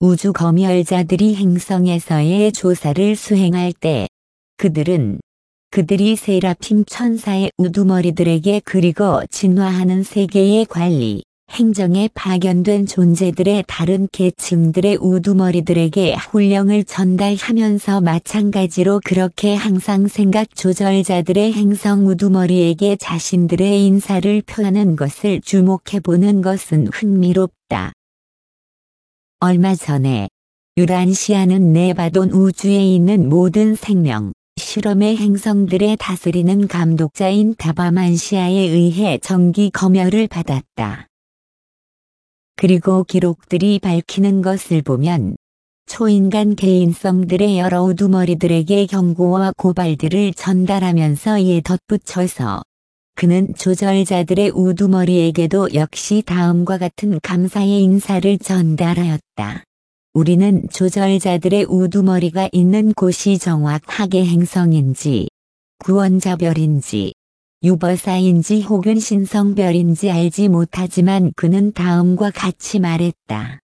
우주 검열자들이 행성에서의 조사를 수행할 때 그들이 세라핌 천사의 우두머리들에게 그리고 진화하는 세계의 관리, 행정에 파견된 존재들의 다른 계층들의 우두머리들에게 훈령을 전달하면서 마찬가지로 그렇게 항상 생각 조절자들의 행성 우두머리에게 자신들의 인사를 표하는 것을 주목해보는 것은 흥미롭다. 얼마 전에 유란시아는 네바돈 우주에 있는 모든 생명, 실험의 행성들의 다스리는 감독자인 다바만시아에 의해 정기 검열을 받았다. 그리고 기록들이 밝히는 것을 보면 초인간 개인성들의 여러 우두머리들에게 경고와 고발들을 전달하면서 이에 덧붙여서 그는 조절자들의 우두머리에게도 역시 다음과 같은 감사의 인사를 전달하였다. 우리는 조절자들의 우두머리가 있는 곳이 정확하게 행성인지, 구원자별인지, 유버사인지 혹은 신성별인지 알지 못하지만 그는 다음과 같이 말했다.